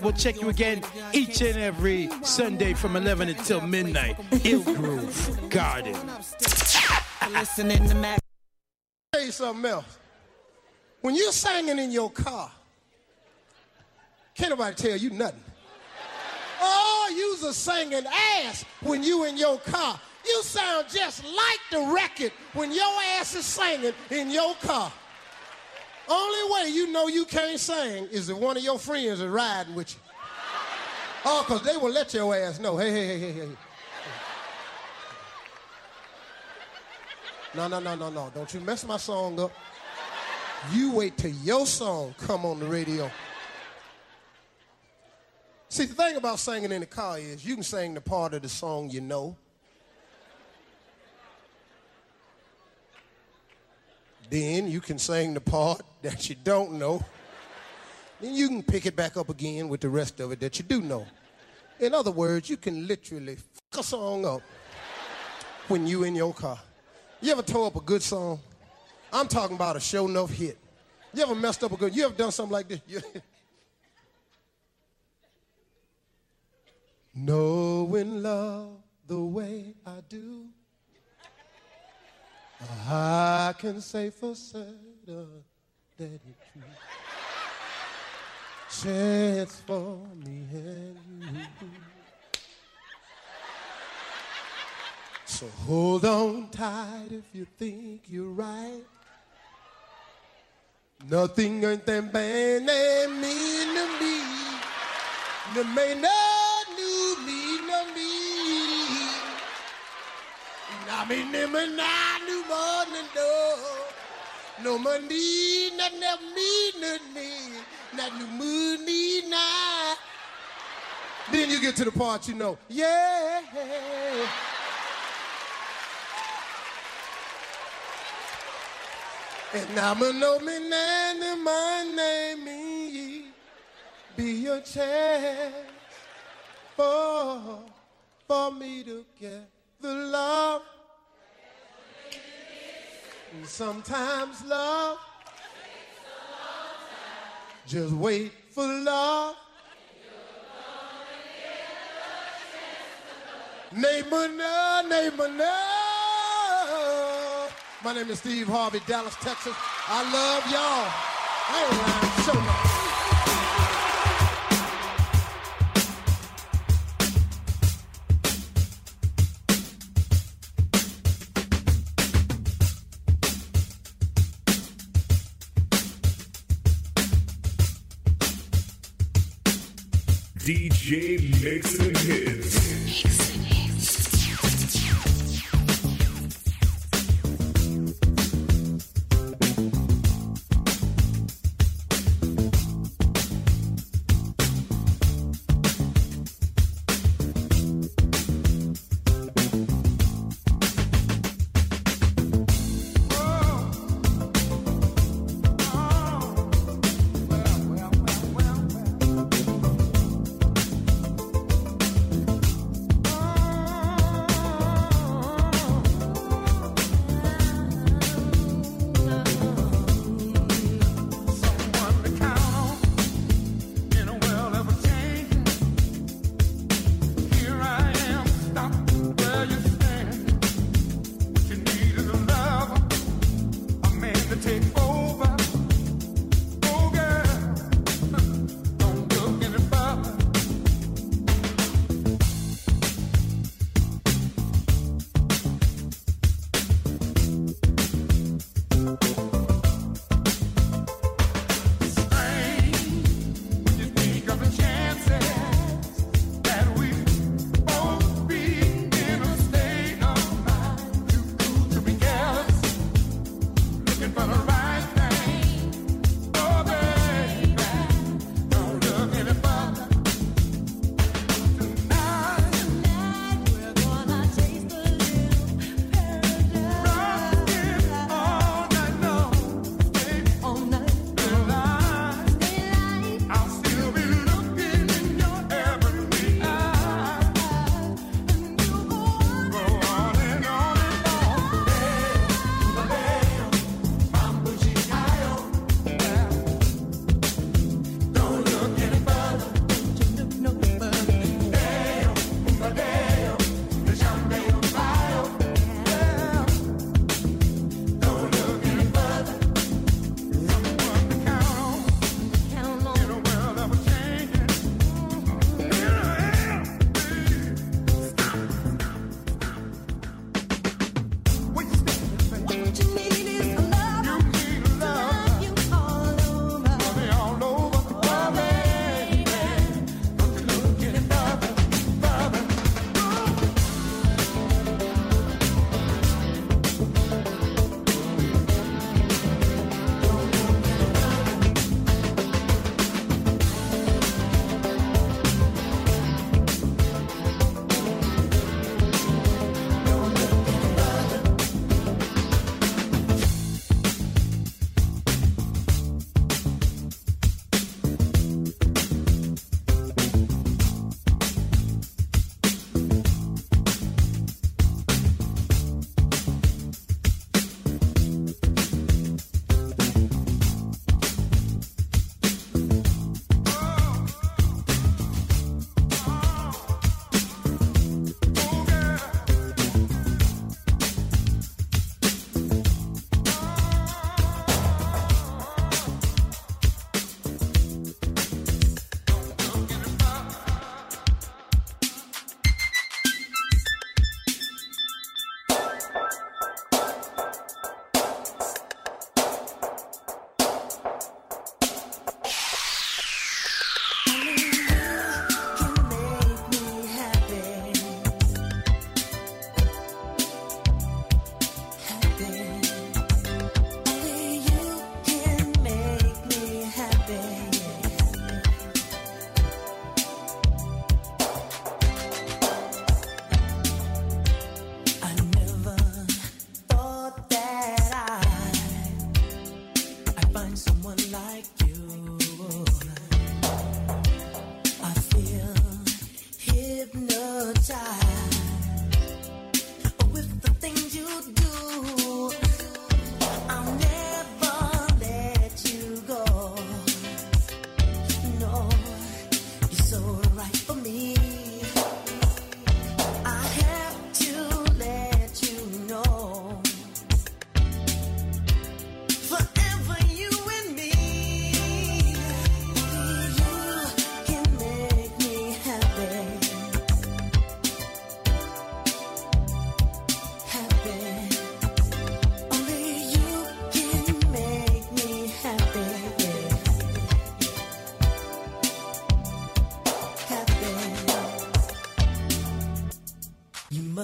We'll check you again each and every Sunday from 11 until midnight. Ill Groove Garden. Listening to Mac. Tell you something else. When you're singing in your car, can't nobody tell you nothing. Oh, you's a singing ass when you in your car. You sound just like the record when your ass is singing in your car. Only way you know you can't sing is if one of your friends is riding with you. Oh, because they will let your ass know. Hey. No. Don't you mess my song up. You wait till your song come on the radio. See, the thing about singing in the car is you can sing the part of the song you know. Then you can sing the part that you don't know. Then you can pick it back up again with the rest of it that you do know. In other words, you can literally fuck a song up when you in your car. You ever tore up a good song? I'm talking about a show enough hit. You ever messed up a good, you ever done something like this? Knowing love the way I do, I can say for certain that it's true. Chance for me and you. So hold on tight if you think you're right. Nothing ain't that bad that mean to me. That may not do me, no me. I mean, never not do more than no money, not never me, not no money, not. Then you get to the part you know, yeah. And I'ma know me name and my name me be your chance for me to get the love. And sometimes love just wait for love. Neighbor, no. My name is Steve Harvey, Dallas, Texas. I love y'all. I ain't lying so much. DJ Mixing Hits.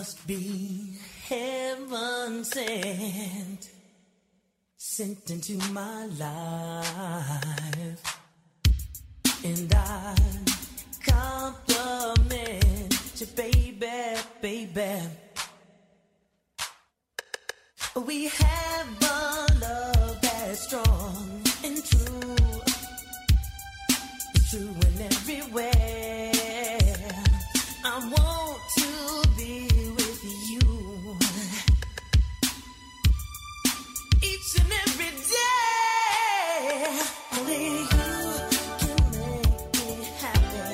must be heaven sent into my life. And I compliment you, baby, baby. We have a love that's strong and true, true in everywhere. I want to be with you each and every day. Only you can make me happy.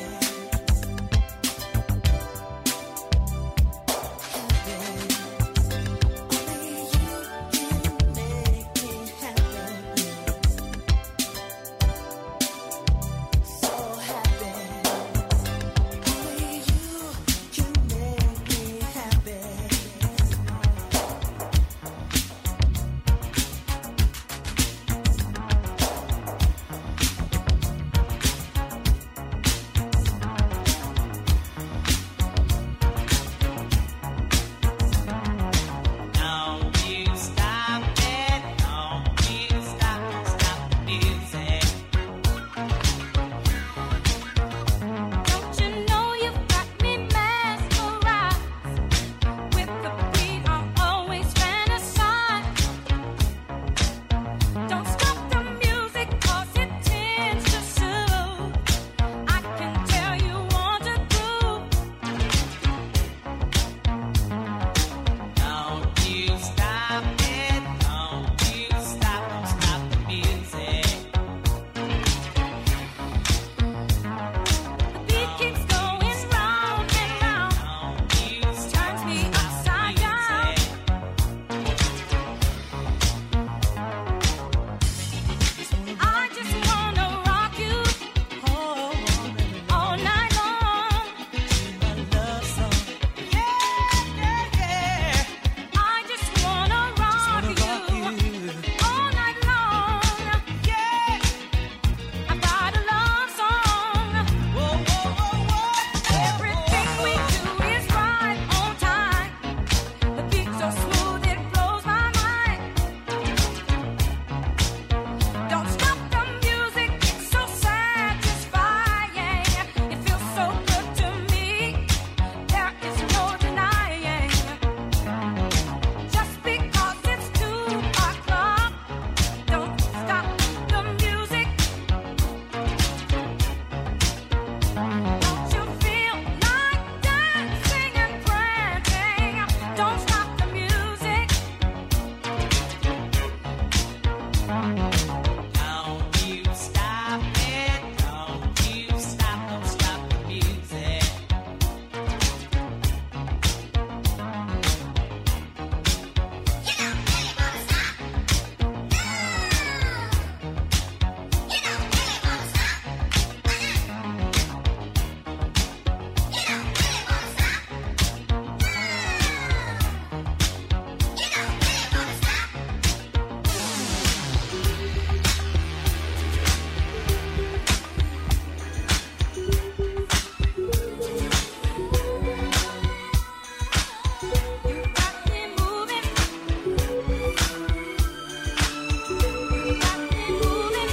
Only you can make me happy. So happy. Only you can make me happy. Don't you stop it, don't you stop the music. Don't you know you've got me mesmerized with the beat? I always fantasize. Don't stop the music 'cause it tends to soothe. I can tell you want to groove. Don't you stop it, don't you stop the music. The beat keeps going round and round, Don't you turns me upside down. I just wanna rock you all night long. my love song. Yeah, yeah, yeah. I just wanna rock you all night long. Yeah, I've got a love song. Whoa, whoa, whoa, whoa. Everything we do is right on time. The beat so smooth it blows my mind. Don't stop the music, it's so satisfying. It feels so good to me. There is no denying. Just because it's 2 o'clock, don't stop the music. Don't you feel like dancing and prancing? Don't stop the music. Don't you stop it, don't you stop the music. You got me moving. You got me moving.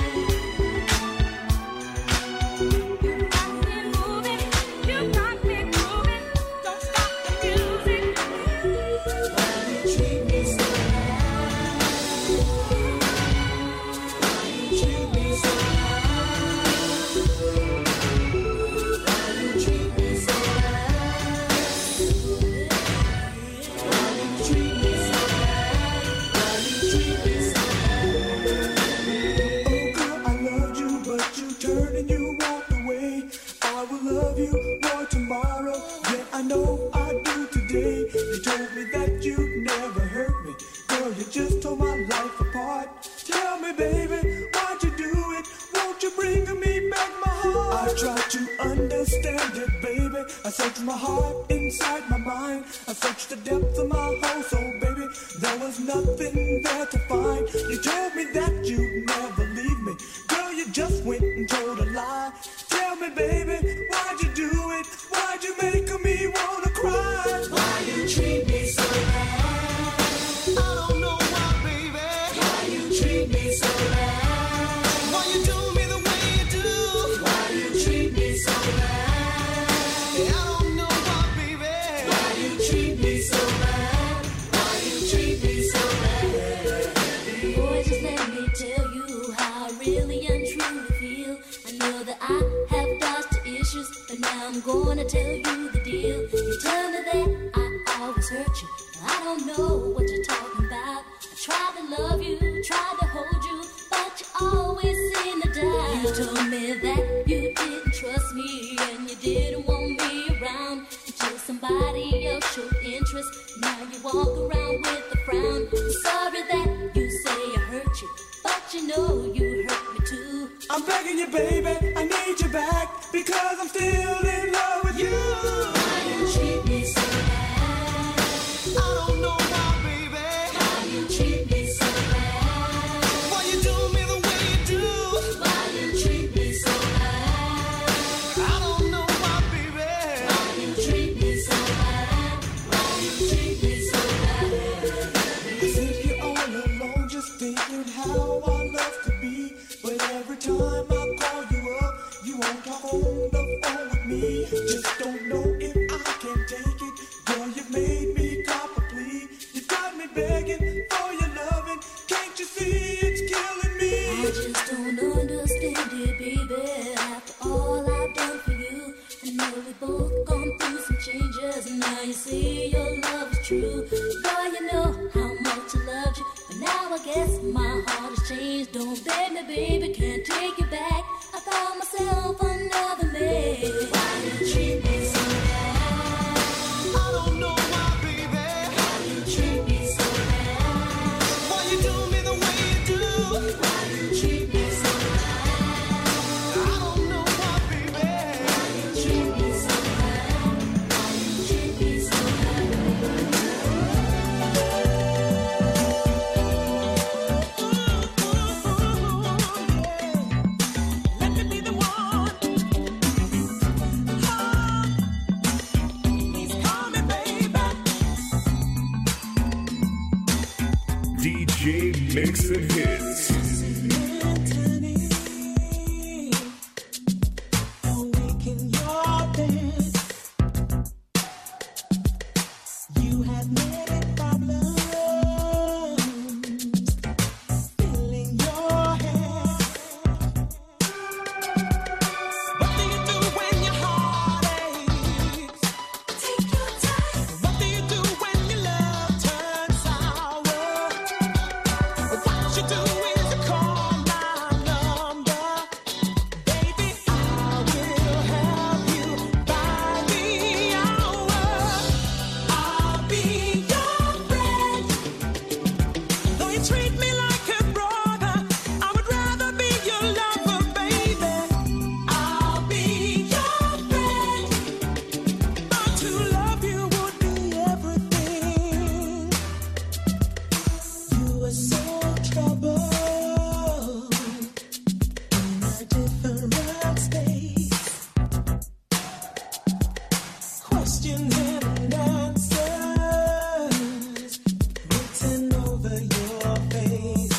You got me moving. You got me grooving. Don't stop the music. Why you treat me so bad? Why you treat me so bad? Why you treat me so bad? Why you treat me so bad? Why you treat me so bad? Oh girl, I loved you, but you turned and you walked away. I will love you more tomorrow than I know I do today. You told me that you'd never hurt me. Girl, you just tore my life apart. Tell me, baby, why'd you do it? Won't you bring me back my heart? I tried to understand it, baby. I searched my heart inside my mind. I searched the depths of my whole soul, baby. There was nothing there to find. You told me that you'd never leave me. Girl, you just went and told a lie. Tell me, baby, why'd you do it? Why'd you make me wanna cry? Why you I'm gonna tell you the deal. You tell me that I always hurt you. I don't know what you're talking about. I tried to love you, tried to hold you, but you always seem to die. You told me that you didn't trust me and you didn't want me around until somebody else showed interest. Now you walk around with a frown. I'm sorry that you say I hurt you, but you know you hurt me too. I'm begging you, baby, I need you back because I'm still in love with you. Why you treat me so bad? I don't know why, baby. Why you treat me so bad? Why you do me the way you do? Why you treat me so bad? I don't know why, baby. Why you treat me so bad? Why you treat me so bad? I sit here all alone just thinking how I love to be. But every time I call you up, you won't talk on the phone with me. Just don't know if I can take it. Girl, you made me cop a plea. You got me begging for your loving. Can't you see it's killing me? I just don't understand it, baby. After all I've done for you, I know we both gone through some changes. And now you see your love is true. Girl, you know how much I loved you, but now I guess my heart has changed. Don't beg me, baby, can't take you back. I found myself another man. Why you treat me so bad? I don't know why, baby. Why you treat me so bad? Why you do me the way you do? Why you treat me so bad? I don't know why, baby. Why you treat me so bad? Why you treat me so Let me be the one. Please call me, baby. DJ Mixing Hits. Awaken your dance. You had many problems filling your head. What do you do when your heart aches? Take your time. What do you do when your love turns sour? What you do is you call my number. Baby, I will help you by the hour. I'll be your friend. Though you treat me like a brother, I would rather be your lover, baby. I'll be your friend. But to love you would be everything. You were so troubled in a different state. Questions and answers written over your face.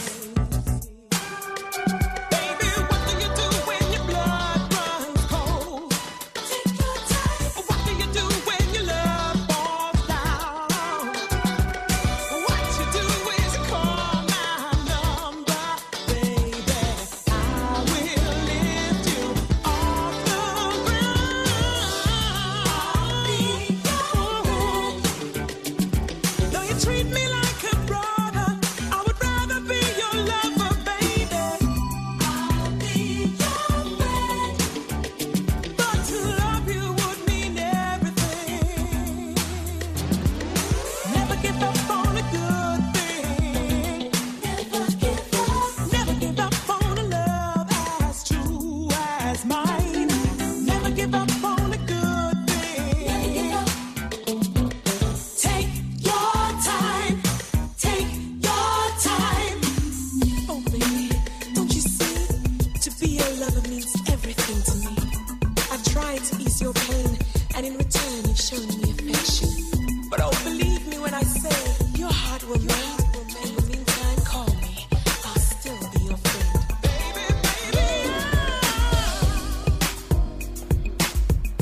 Baby, what do you do when your blood runs cold? Take your time. What do you do when your love falls down? What you do is you call my number, baby. I will lift you off the ground. I'll be your friend. Though you treat me like a brother, I would rather be your lover, baby. I'll be your friend. But to love you would mean everything. Never give up on a good thing. Never give up. Never give up on a love as true as mine. Never give up on a good thing. Never give up. Take your time. Take your time. Oh, baby, don't you see? To be your lover means everything to me. I've tried to ease your pain, and in return, you've shown me affection. But oh, believe me when I say your heart will mend. In the meantime, call me. I'll still be your friend. Baby, baby,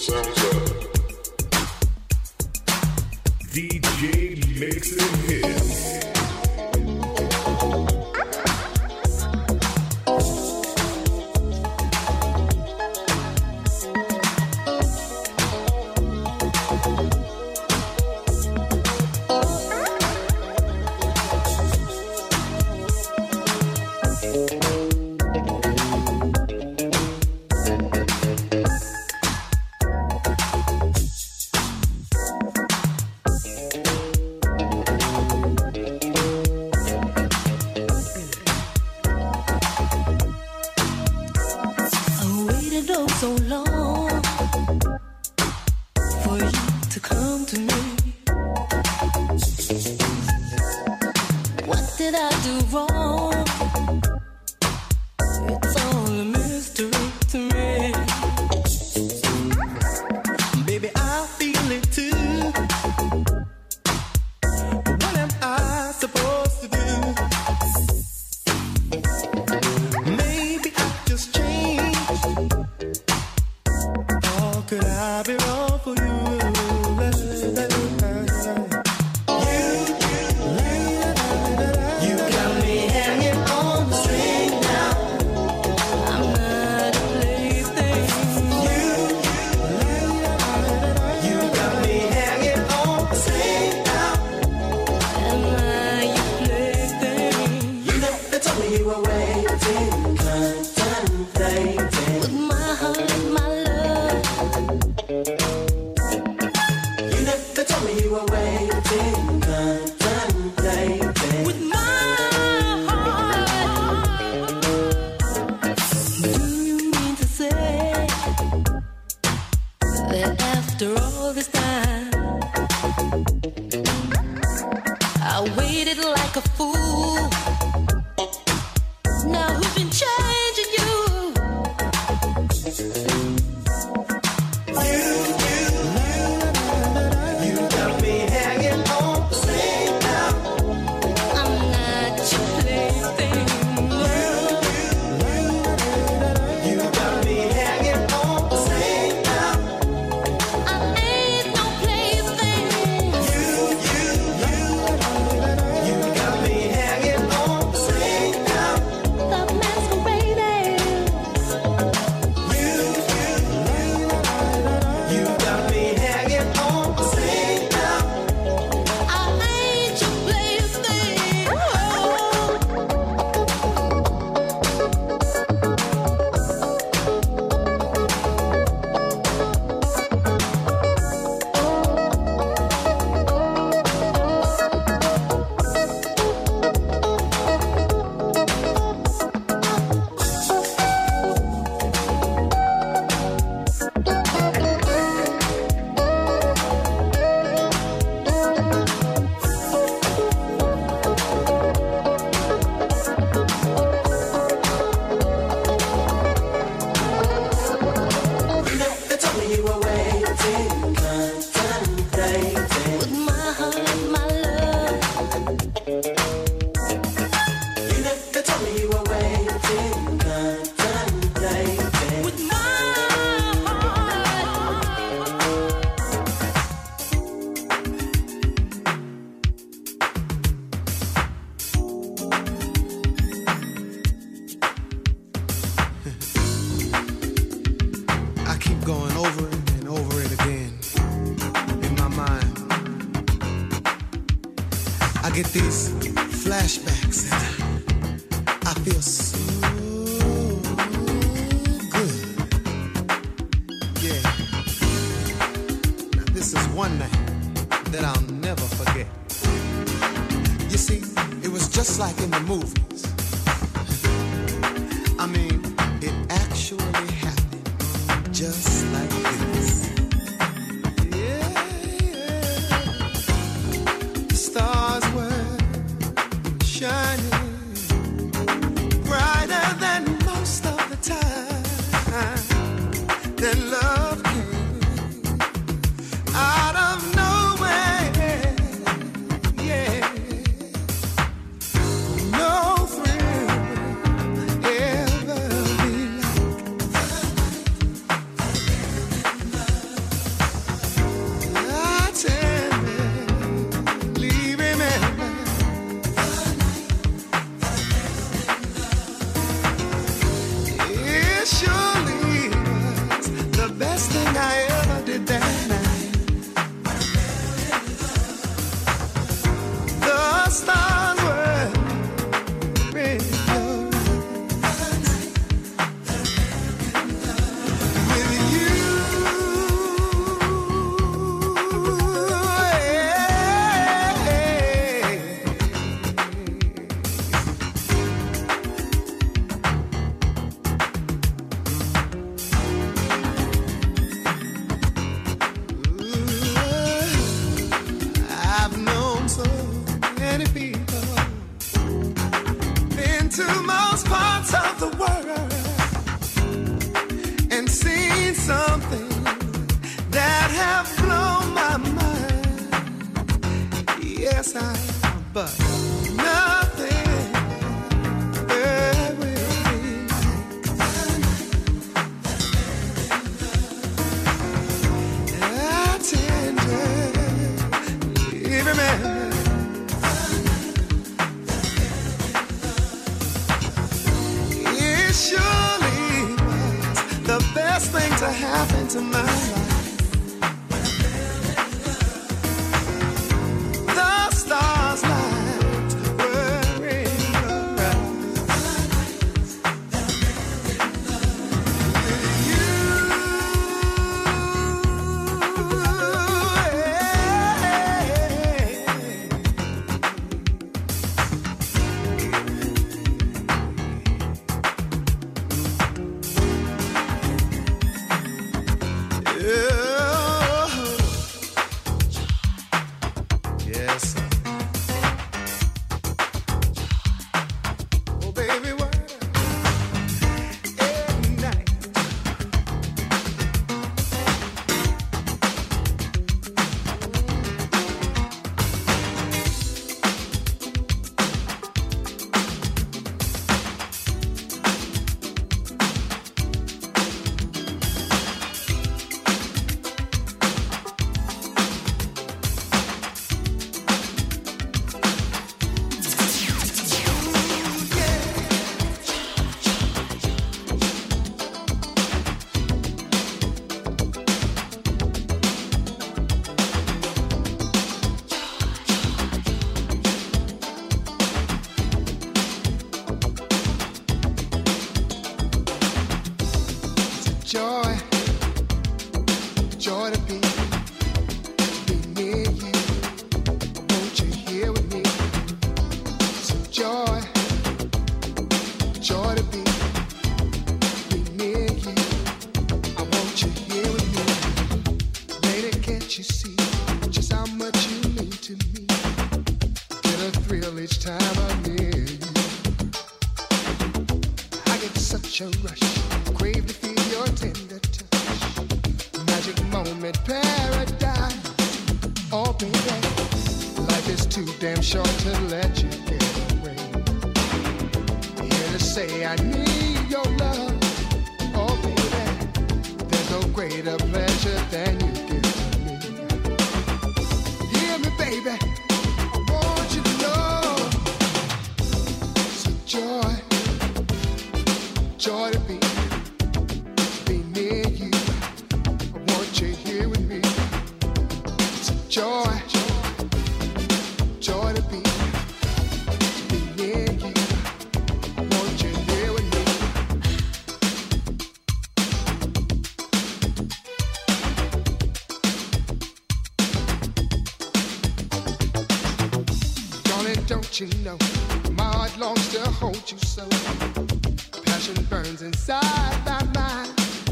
DJ mixing hits. I waited oh so long for you to come to me. What did I do wrong? It's all a mystery to me. Baby, I feel it too. But what am I supposed to do? Maybe I just changed. Or could I be wrong for you? You got me hanging on the string now. I'm not a plaything. You got me hanging on the string now. Am I your plaything? You never told me you were waiting, contemplating. With my heart, my love. You never told me you were waiting, contemplating. With my heart. Do you mean to say that after all this time I waited like a fool? Now who's been changing you? You got me hanging on the string now. I'm not your plaything. You got me hanging on the string now. I ain't no plaything. You got me hanging on the string now. Stop masquerading. You got me hanging on the string now. I ain't your plaything. You never told me you were waiting, contemplating. With my heart, my love. You never told me you were waiting, contemplating. With my heart. I keep going over it and over it again in my mind. I get these flashbacks and I feel so good. Yeah. Now this is one night that I'll never forget. You see, it was just like in the movies. I mean, it actually happened just like this. Yeah. The stars were shining brighter than most of the time. Then love came out of nowhere. Yeah. No thrill ever best thing I ever did that night. The stars were really with you. I've known so many people, been to most parts of the world, and seen something that have blown my mind. Yes, I have, but nothing will be tender. Remember, it surely was the best thing to happen to my life. The stars light were in your eyes. Yes, sir. Oh, baby, what every night. Joy, joy to be near you. Won't you here with me? So joy, joy to be near you. I want you here with me. Lady, can't you see just how much you mean to me? Get a thrill each time I'm near you. I get such a rush, crave to feel your tender touch. Magic moment, paradise. Oh, baby, life is too damn short to let you get away. Here to say I need your love. Oh, baby, there's no greater pleasure than you give to me. Hear me, baby, I want you to know. So joy, joy to be near you. I want you here with me. It's a joy, joy to be near you. I want you here with me. Darling, don't you know my heart longs to hold you so. Passion burns inside my mind.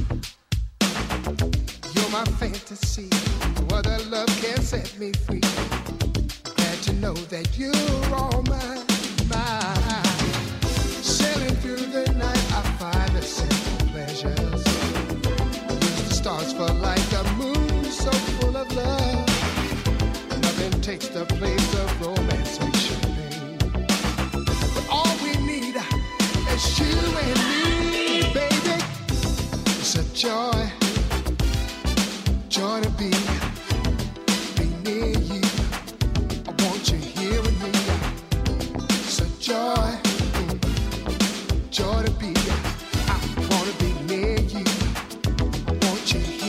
You're my fantasy. No other love can set me free. Glad to know that you're all mine, mine. Sailing through the night, I find the simple pleasures. Use the stars for light, the moon so full of love. Nothing takes the place of romance or champagne. But all we need is you and me, baby. It's a joy, joy to be near you. I want you here with me. It's a joy, joy to be. I want to be near you. I want you here.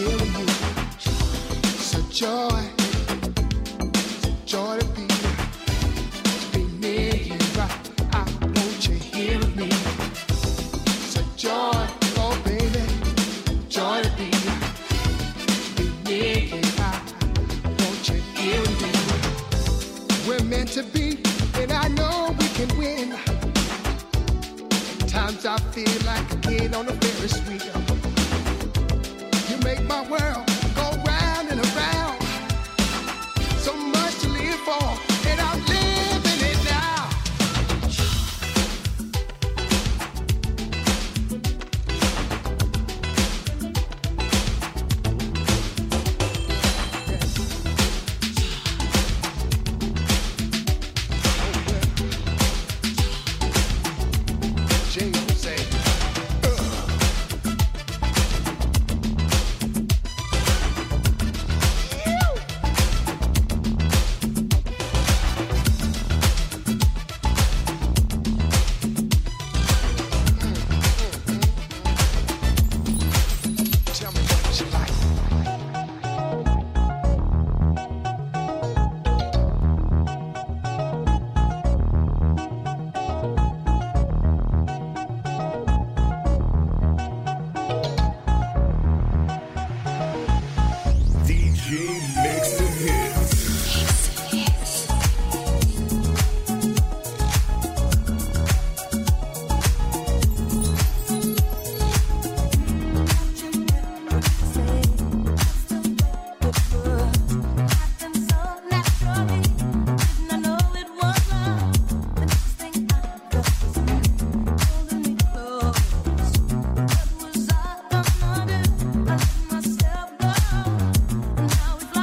to be, and I know we can win. Times I feel like a kid on a Ferris wheel. You make my world go round and around. So much to live for, and I'm living it now. Jingle say, tell me what you like. DJ Mixing Hits. Myself go, and now it's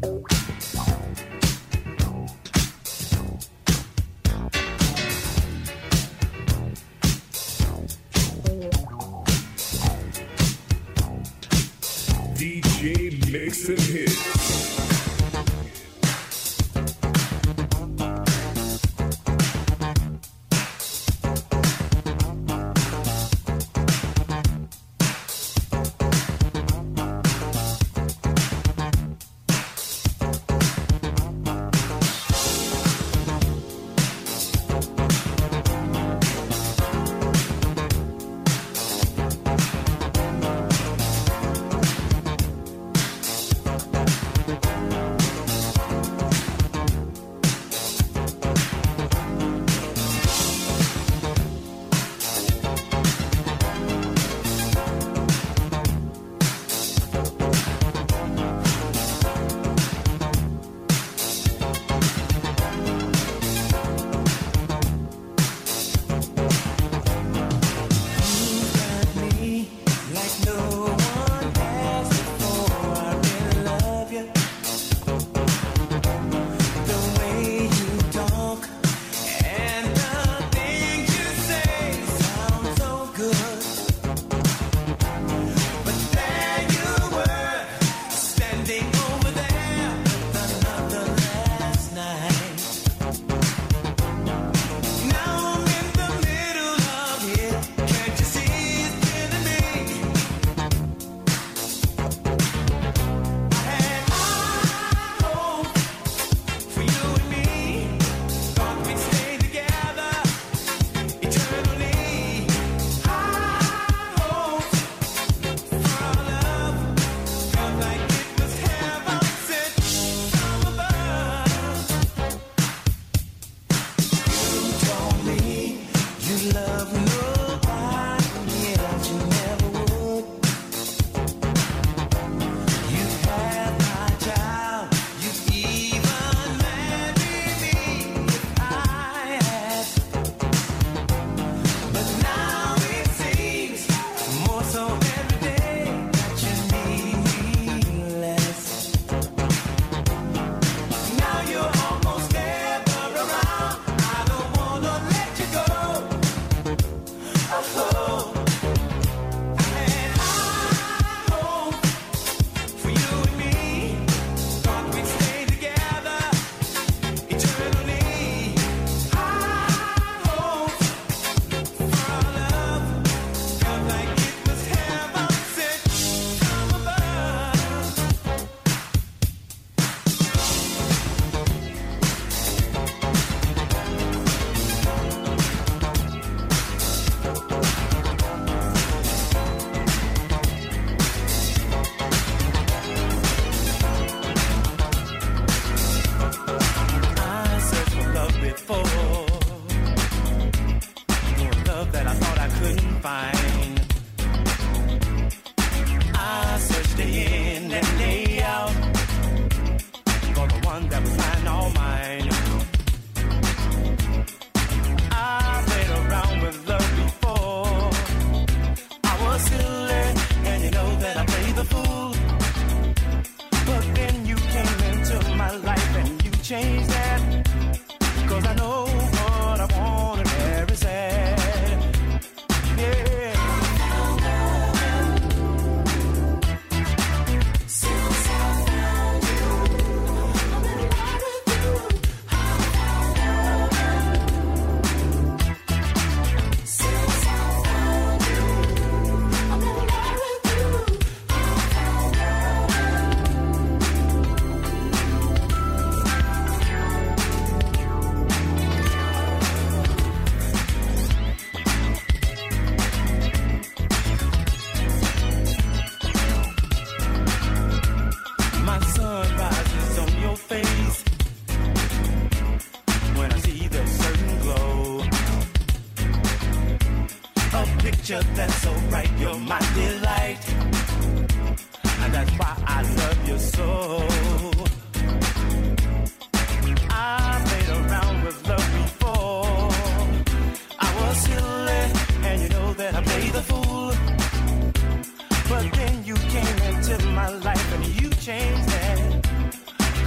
DJ mixing hits. picture that's so bright, you're my delight. And that's why I love you so. I played around with love before. I was silly, and you know that I played the fool. But then you came into my life and you changed that.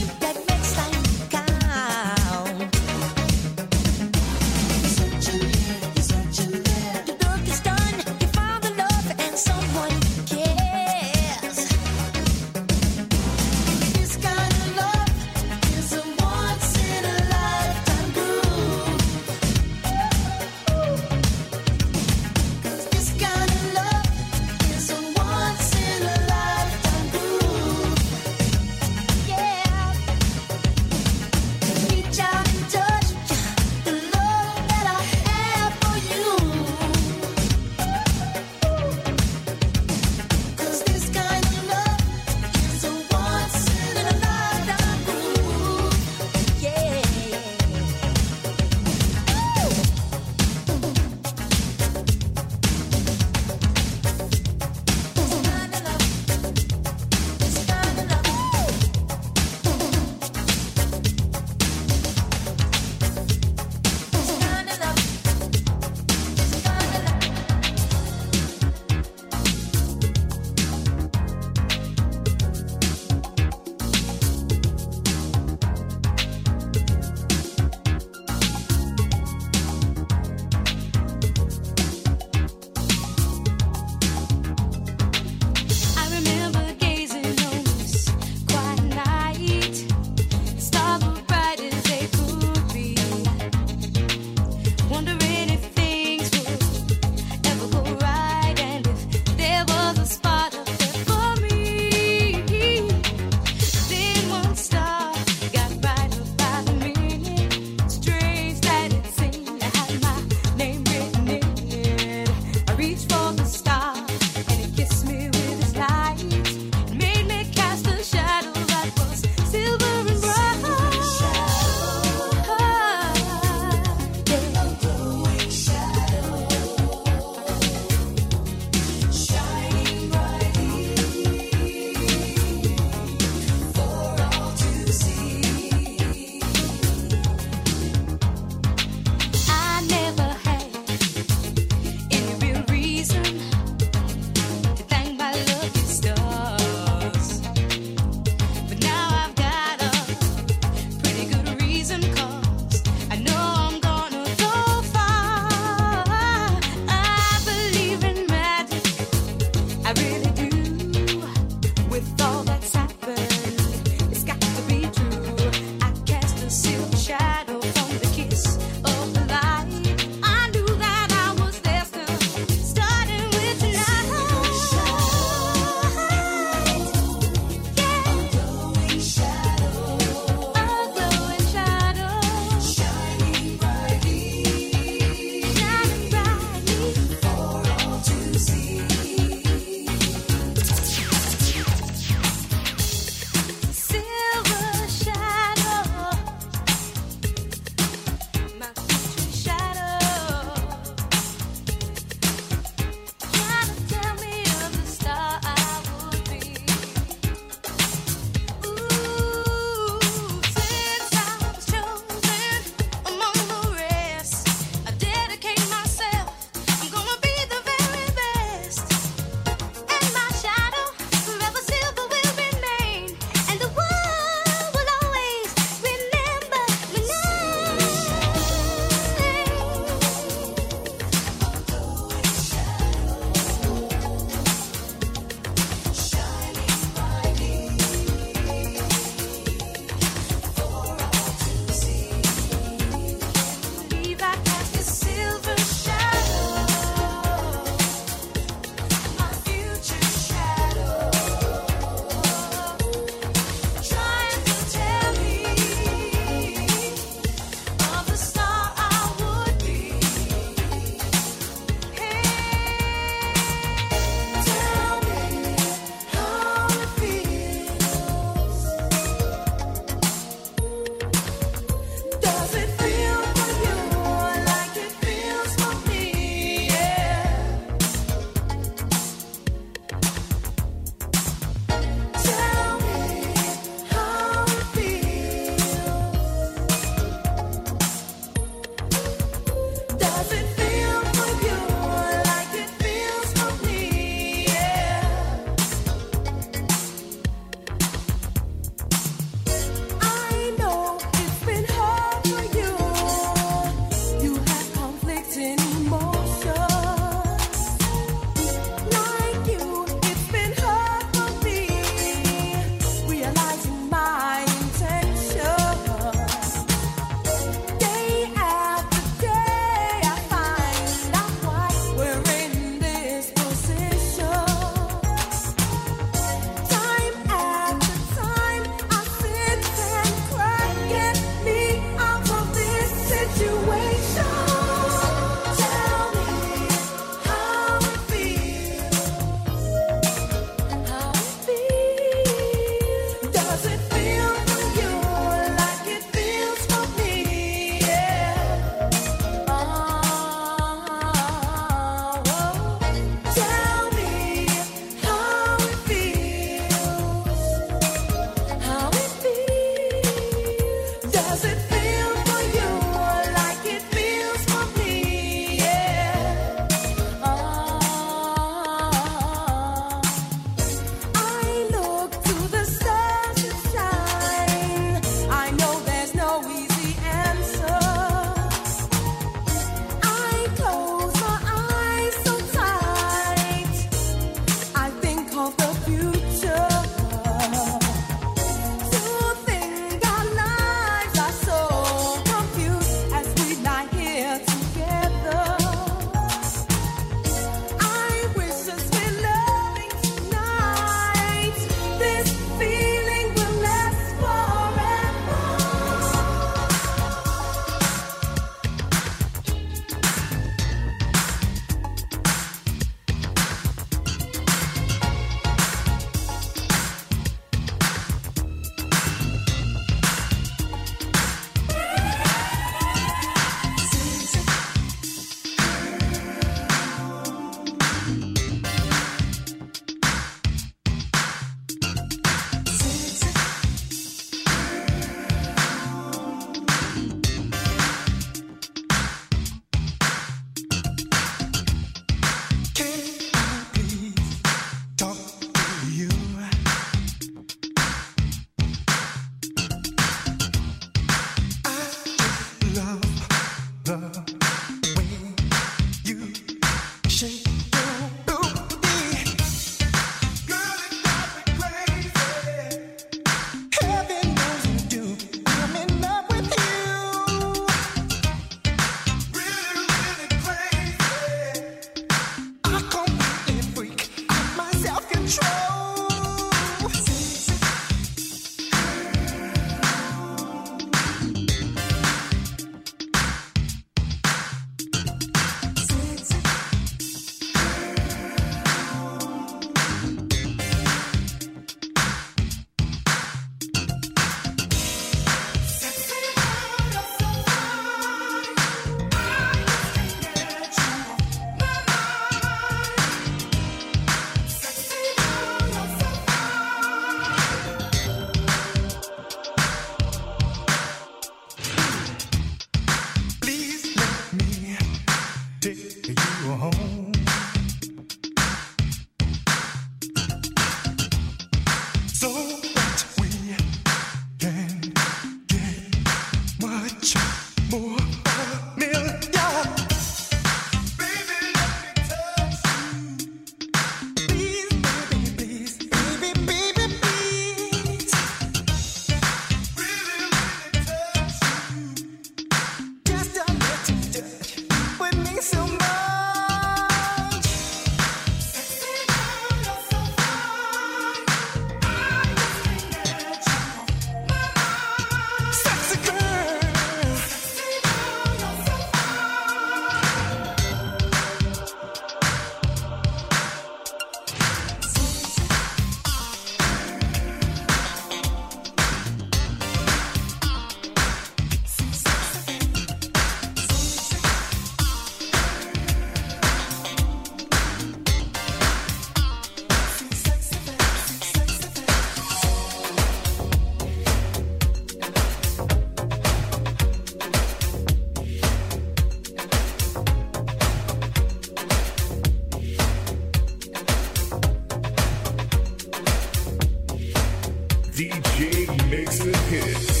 DJ makes the hits.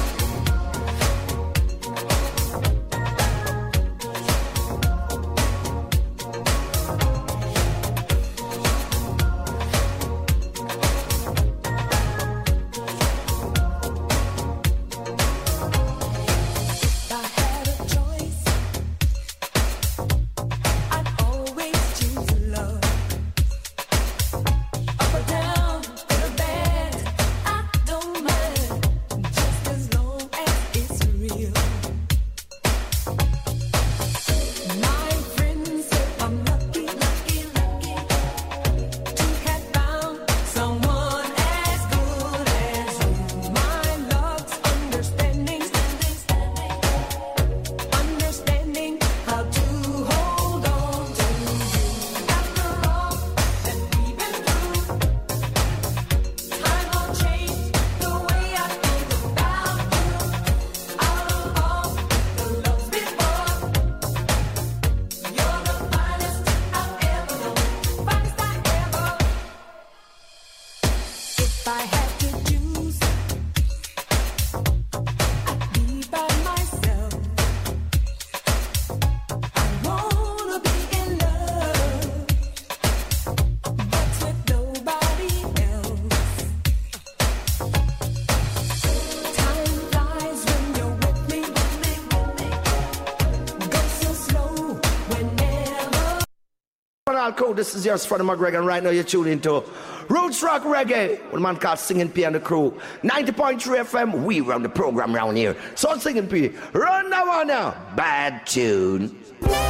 This is yours, Freddie McGregor, and right now you're tuning into Roots Rock Reggae with a man called Singing P and the crew. 90.3 FM, we run the program around here. So Singing P, run that one now. Bad tune.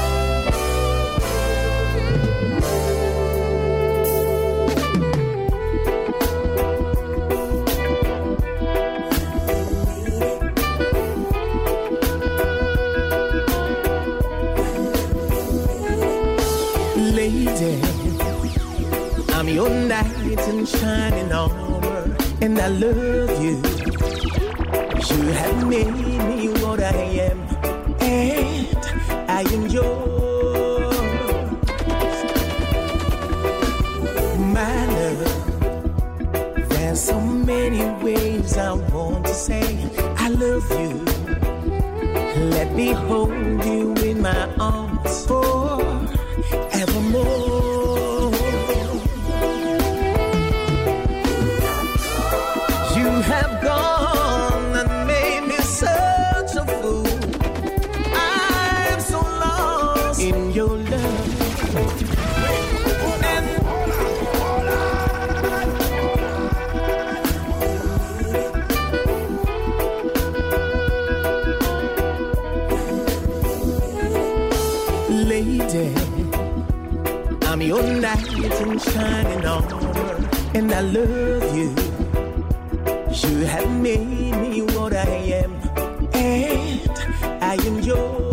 I'm your knight in shining armor, and I love you. You have made me what I am, and I am yours. My love, there's so many ways I want to say I love you. Let me hold you in my arms forevermore. You have gone and made me such a fool. I'm so lost in your love. Lady, I'm your knight in shining armor, and I love you. You have made me what I am, and I am yours.